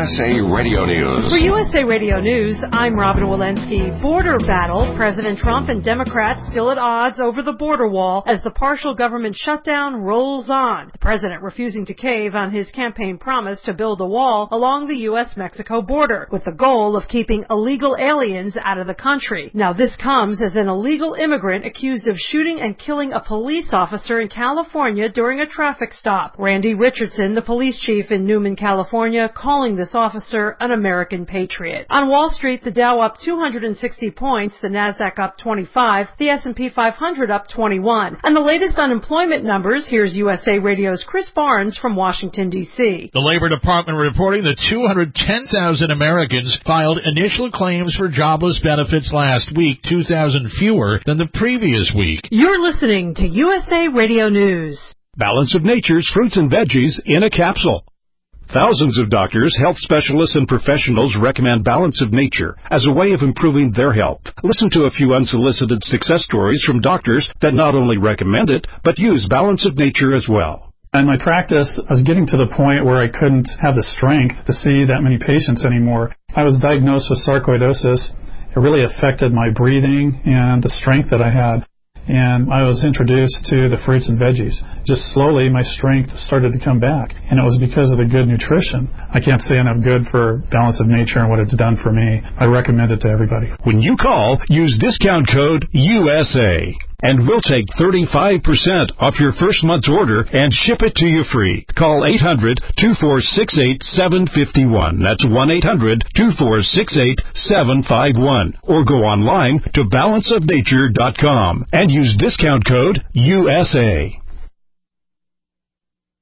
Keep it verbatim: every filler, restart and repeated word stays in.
S A Radio News. For U S A Radio News, I'm Robin Walensky. Border battle. President Trump and Democrats still at odds over the border wall as the partial government shutdown rolls on. The president refusing to cave on his campaign promise to build a wall along the U S Mexico border with the goal of keeping illegal aliens out of the country. Now, this comes as an illegal immigrant accused of shooting and killing a police officer in California during a traffic stop. Randy Richardson, the police chief in Newman, California, calling this officer an American patriot. On Wall Street, the Dow up two hundred sixty points, the Nasdaq up twenty-five, the S and P five hundred up twenty-one. And the latest unemployment numbers, here's U S A Radio's Chris Barnes from Washington, D C. The Labor Department reporting that two hundred ten thousand Americans filed initial claims for jobless benefits last week, two thousand fewer than the previous week. You're listening to U S A Radio News. Balance of Nature's fruits and veggies in a capsule. Thousands of doctors, health specialists, and professionals recommend Balance of Nature as a way of improving their health. Listen to a few unsolicited success stories from doctors that not only recommend it, but use Balance of Nature as well. In my practice, I was getting to the point where I couldn't have the strength to see that many patients anymore. I was diagnosed with sarcoidosis. It really affected my breathing and the strength that I had. And I was introduced to the fruits and veggies. Just slowly, my strength started to come back. And it was because of the good nutrition. I can't say enough good for Balance of Nature and what it's done for me. I recommend it to everybody. When you call, use discount code U S A. And we'll take thirty-five percent off your first month's order and ship it to you free. Call eight hundred, two four six eight, seven five one. That's one eight hundred, two four six eight, seven five one. Or go online to balance of nature dot com and use discount code U S A.